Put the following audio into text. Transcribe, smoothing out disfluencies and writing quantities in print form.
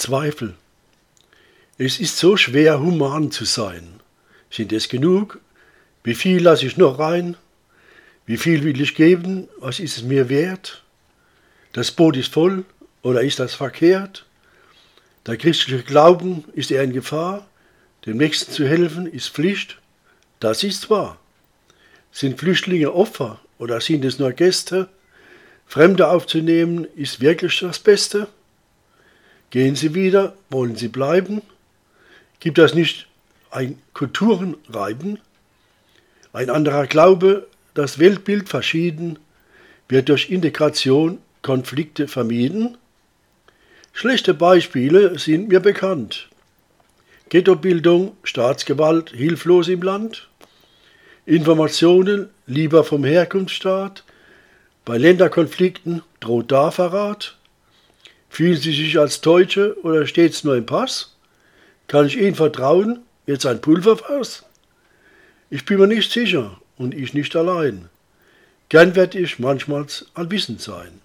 Zweifel. Es ist so schwer, human zu sein. Sind es genug? Wie viel lasse ich noch rein? Wie viel will ich geben? Was ist es mir wert? Das Boot ist voll oder ist das verkehrt? Der christliche Glauben, ist er in Gefahr? Dem Nächsten zu helfen ist Pflicht. Das ist wahr. Sind Flüchtlinge Opfer oder sind es nur Gäste? Fremde aufzunehmen ist wirklich das Beste. Gehen sie wieder, wollen sie bleiben? Gibt das nicht ein Kulturenreiben? Ein anderer Glaube, das Weltbild verschieden, wird durch Integration Konflikte vermieden? Schlechte Beispiele sind mir bekannt. Ghettobildung, Staatsgewalt hilflos im Land, Informationen lieber vom Herkunftsstaat, bei Länderkonflikten droht da Verrat. Fühlen Sie sich als Deutsche oder steht's nur im Pass? Kann ich Ihnen vertrauen? Jetzt ein Pulverfass? Ich bin mir nicht sicher und ich nicht allein. Gern werd ich manchmals allwissend sein.